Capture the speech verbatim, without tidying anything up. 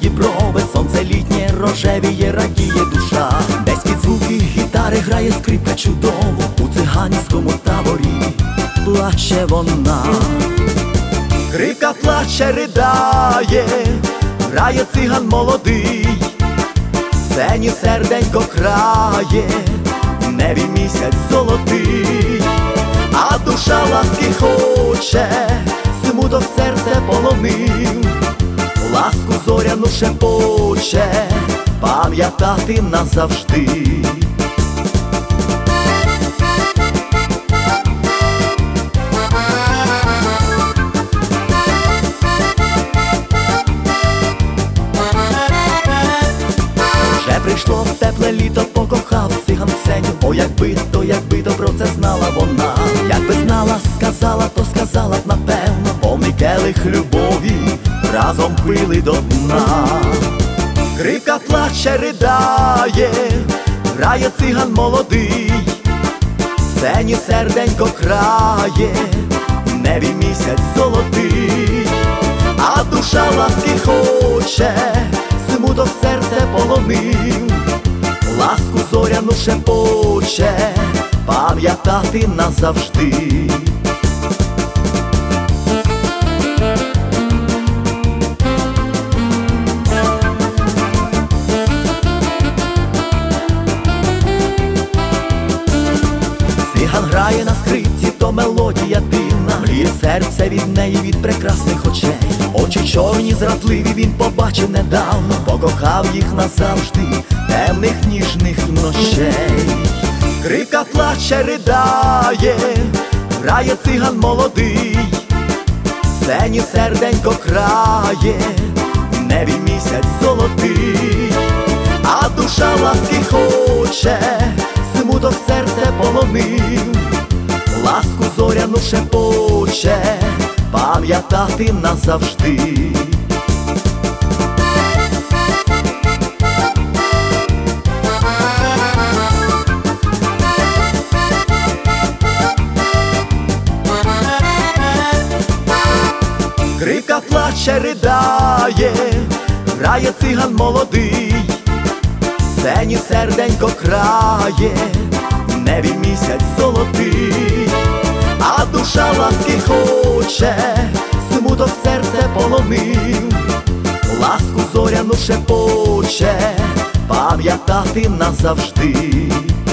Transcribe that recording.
сиді брови, сонце літнє рожевіє, радіє душа. Десь під звуки гітари грає скрипка чудово, у циганському таборі плаче вона. Скрипка плаче, ридає, грає циган молодий, в сцені серденько крає, в небі місяць золотий. А душа ласки хоче, смуток серце полонив, ласку зоряну шепоче, пам'ятати назавжди. Вже прийшло тепле літо, покохав циган Ксеню. О, якби то, якби то про це знала вона. Якби знала, сказала, то сказала б напевно, повний келих любові разом пили до дна. Скрипка плаче, ридає, грає циган молодий, в сцені серденько крає, в небі місяць золотий. А душа ласки хоче, смуток серце полонив, ласку зоряну шепоче, пам'ятати назавжди. Циган грає на скрипці, то мелодія дивна, мріє серце від неї, від прекрасних очей. Очі чорні, зрадливі, він побачив недавно, покохав їх назавжди, темних ніжних ночей. Скрипка плаче, ридає, грає циган молодий, в сцені серденько крає, в небі місяць золотий. А душа ласки хоче, смуток серце полонив, ласку зоряну шепоче, пам'ятати назавжди. Скрипка плаче, ридає, грає циган молодий, в сцені серденько крає, в небі місяць золотий. А душа ласки хоче, смуток серце полонив, ласку зоряну шепоче, пам'ятати назавжди.